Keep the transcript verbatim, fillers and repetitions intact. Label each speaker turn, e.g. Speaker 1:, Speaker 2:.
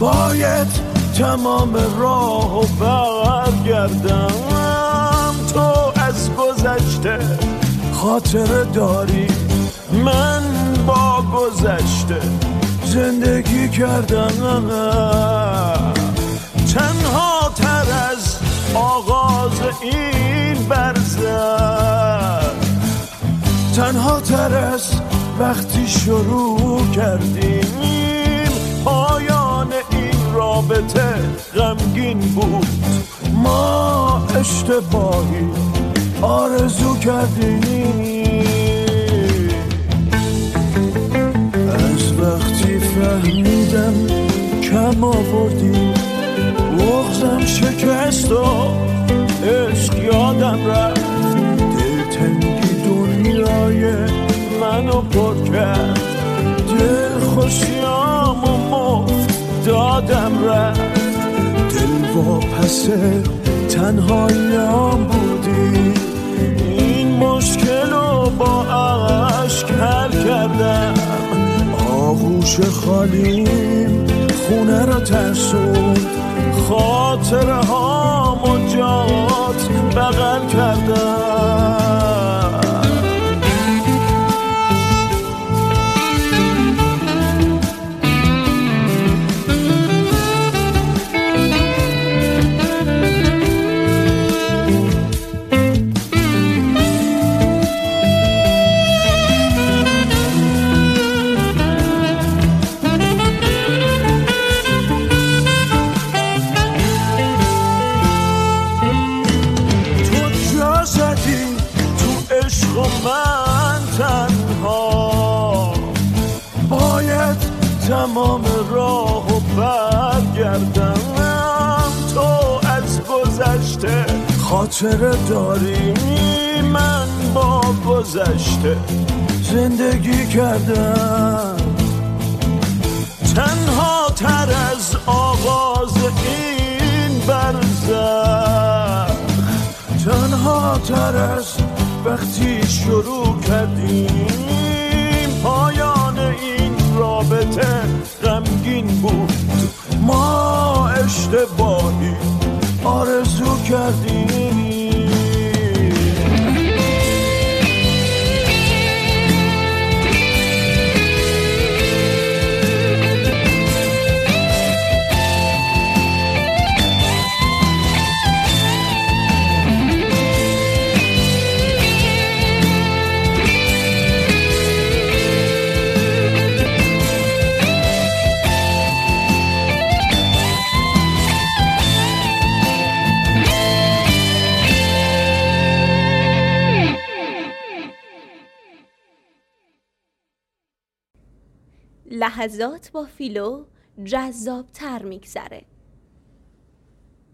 Speaker 1: باید تمام راه و برگردم. تو از گذشته خاطره داری، من با گذشته زندگی کردم. تنها تر از آغاز این برزخ، تنها تر از وقتی شروع کردیم. پایان این رابطه غمگین بود، ما اشتباهی آرزو کردیم. از وقتی فهمیدم کم آوردی، بغضم شکست و عشق یادم رفت. دلتنگی دنیای منو پر کرد، دل خوشیام و مفت دادم رفت. دل واپس تنهاییام بودی، این مشکل رو با عشق حل کردم. آغوش خالیم خونه رو ترسوند، خاطره هامو جات بغل کردم. تمام راه و برگردم. تو از گذشته خاطره داری، من با گذشته زندگی کردم. تنها تر از آغاز این برزخ، تنها تر از وقتی شروع کردیم. پایان این رابطه غمگین بود، ما اشتباهی آرزو کردیم.
Speaker 2: لحظات با فیلو جذاب تر میگذره.